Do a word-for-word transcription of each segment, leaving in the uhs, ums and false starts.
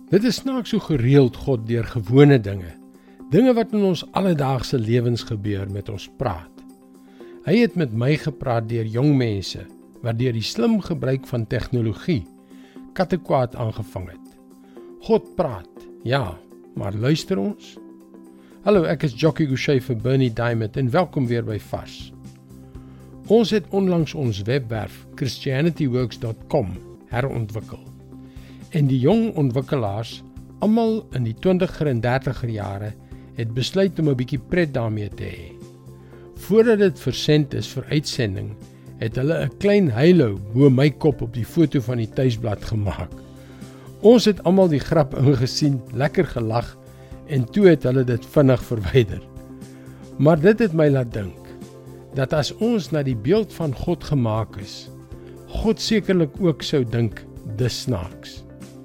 Dit is snaaks hoe gereeld God deur gewone dinge, dinge wat in ons alledaagse lewens gebeur, met ons praat. Hy het met my gepraat deur jong mense, wat deur die slim gebruik van tegnologie, kattekwaad aangevang het. God praat, ja, maar luister ons? Hallo, ek is Jockey Gouchee vir Bernie Diamond en welkom weer by Vars. Ons het onlangs ons webwerf Christianity Works dot com herontwikkel. En die jong ontwikkelaars, almal in die twintiger en dertiger jare, het besluit om 'n bietjie pret daarmee te hê. Voordat dit versend is vir uitsending, het hulle 'n klein heilou bo my kop op die foto van die tuisblad gemaak. Ons het almal die grap ingesien, lekker gelag, en toe het hulle dit vinnig verwyder. Maar dit het my laat dink, dat as ons na die beeld van God gemaak is, God sekerlik ook sou dink, dis snaaks.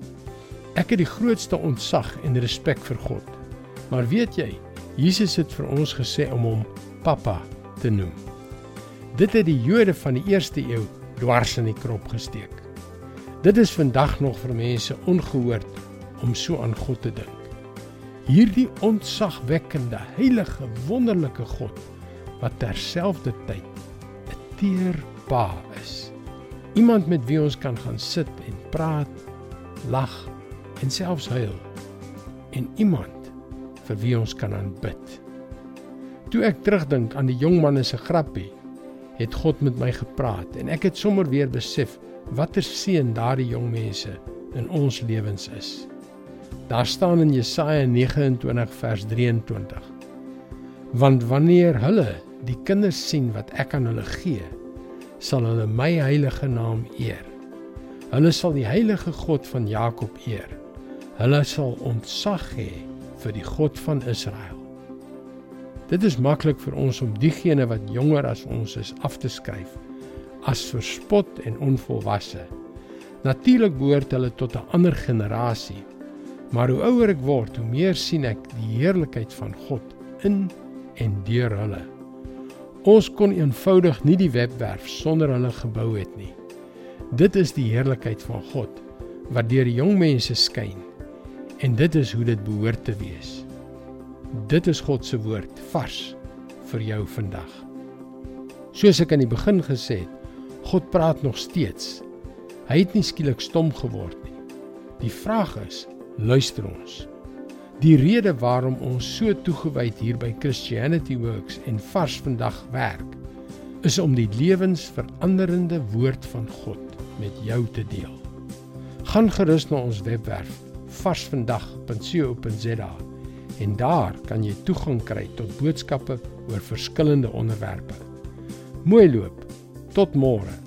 Ek het die grootste ontzag en respek vir God, maar weet jy, Jesus het vir ons gesê om hom Papa te noem. Dit het die Jode van die eerste eeu dwars in die krop gesteek. Dit is vandag nog vir mense ongehoord om so aan God te dink. Hierdie ontzagwekkende, heilige, wonderlike God, wat terselfdertyd 'n teer pa is. Iemand met wie ons kan gaan sit en praat, lag en selfs huil. En iemand vir wie ons kan aanbid. Toe ek terugdink aan die jongmanne se grappie, het God met my gepraat en ek het sommer weer besef watter seën daardie jong mense in ons lewens is. Daar staan in Jesaja nege en twintig vers drie en twintig. Want wanneer hulle die kinders sien wat ek aan hulle gee, sal hulle my heilige naam eer. Hulle sal die heilige God van Jakob eer. Hulle sal ontzag hê vir die God van Israel. Dit is maklik vir ons om diegene wat jonger as ons is af te skryf, as verspot en onvolwasse. Natuurlik behoort hulle tot 'n ander generasie, maar hoe ouer ek word, hoe meer sien ek die heerlikheid van God in en deur hulle. Ons kon eenvoudig nie die webwerf sonder hulle gebou het nie. Dit is die heerlikheid van God, wat deur die jong mense skyn, en dit is hoe dit behoort te wees. Dit is God se woord, vars, vir jou vandag. Soos ek aan die begin gesê het, God praat nog steeds. Hy het nie skielik stom geword nie. Die vraag is, luister ons? Die rede waarom ons so toegewyd hier by Christianity Works en Vars vandag werk, is om die lewensveranderende woord van God met jou te deel. Gaan gerus na ons webwerf vars vandag punt co punt za en daar kan jy toegang kry tot boodskappe oor verskillende onderwerpe. Mooi loop, tot môre.